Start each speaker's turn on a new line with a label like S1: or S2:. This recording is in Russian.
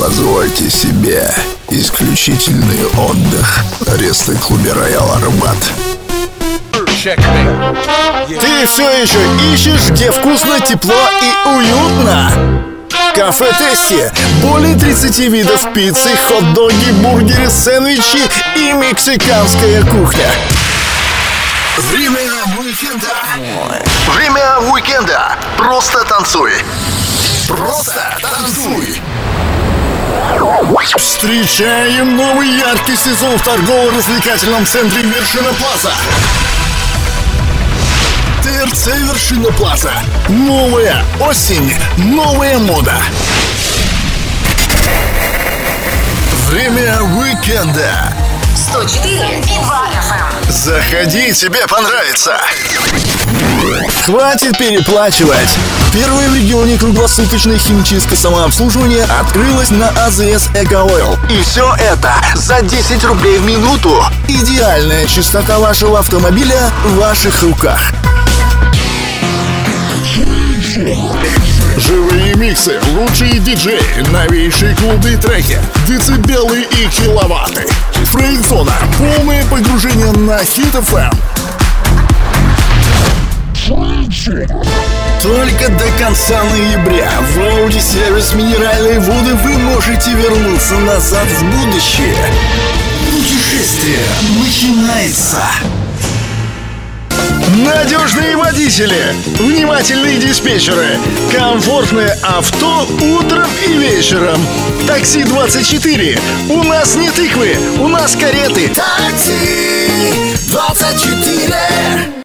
S1: Позвольте себе исключительный отдых. Ресто-клубе «Роял Арбат».
S2: Ты все еще ищешь, где вкусно, тепло и уютно? Кафе Тести. Более 30 видов пиццы, хот-доги, бургеры, сэндвичи и мексиканская кухня.
S1: Время уикенда. Время уикенда. Просто танцуй. Просто танцуй.
S2: Встречаем новый яркий сезон в торгово-развлекательном центре «Вершина Плаза». ТРЦ «Вершина Плаза». Новая осень, новая мода. Время уикенда.
S3: 104,2 FM.
S1: Заходи, тебе понравится.
S2: Хватит переплачивать. Первое в регионе круглосуточное химчистка самообслуживания открылось на АЗС Экоойл.
S1: И все это за 10 рублей в минуту.
S2: Идеальная чистота вашего автомобиля в ваших руках. Живые миксы, лучшие диджеи, новейшие клубные треки, децибелы и киловатты. Фрейд-зона, полное погружение на Хит FM. Только до конца ноября в Audi сервис «Минеральные воды» вы можете вернуться назад в будущее. Путешествие начинается. Надежные водители, внимательные диспетчеры, комфортное авто утром и вечером. Такси 24. У нас не тыквы, у нас кареты. Такси 24.